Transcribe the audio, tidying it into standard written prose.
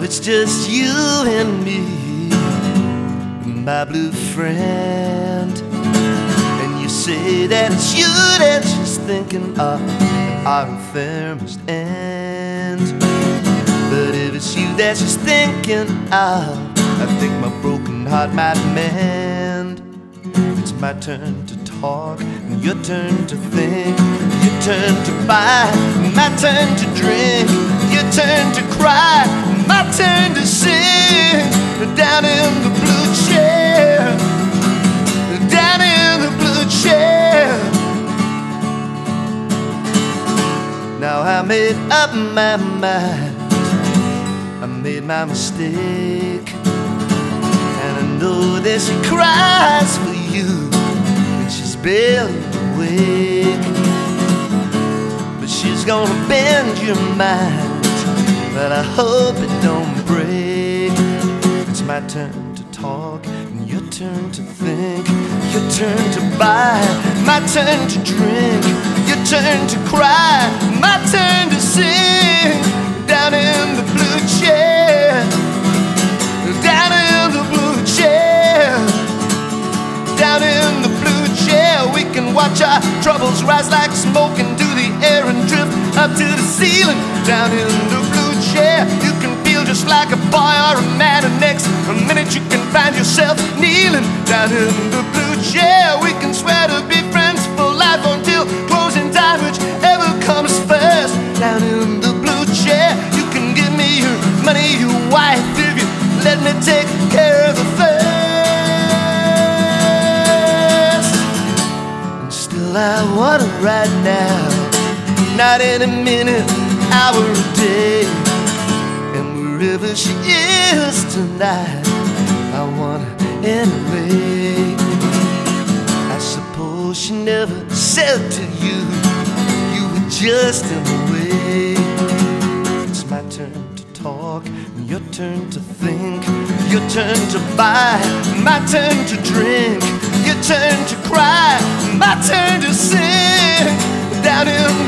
it's just you and me, my blue friend. And you say that it's you that she's thinking of at our affair must end. But if it's you that she's thinking of, I think my broken heart might mend. It's my turn to talk and your turn to think, your turn to buy, my turn to drink, your turn to cry, my turn to sing. Down in the blue chair, down in the blue chair. Now I made up my mind, I made my mistake, and I know that she cries for you when she's barely awake. But she's gonna bend your mind, but I hope it don't break. It's my turn to talk and your turn to think, your turn to buy, my turn to drink, your turn to cry, my turn to sing. Down in the blue chair, down in the blue chair, down in the blue chair. We can watch our troubles rise like smoke into the air and drift up to the ceiling. Down in the blue chair, you can feel just like a boy or a man, and next minute you can find yourself kneeling. Down in the blue chair, we can swear to be friends for life until closing time, whichever comes first. Down in the blue chair, you can give me your money, your wife, if you let me take care of the first. And still I want her right now, not in a minute, hour, a day. And wherever she is tonight, I want her anyway. I suppose she never said to you, you were just in the way. It's my turn to talk and your turn to think, your turn to buy, my turn to drink, your turn to cry, my turn to sing. Down in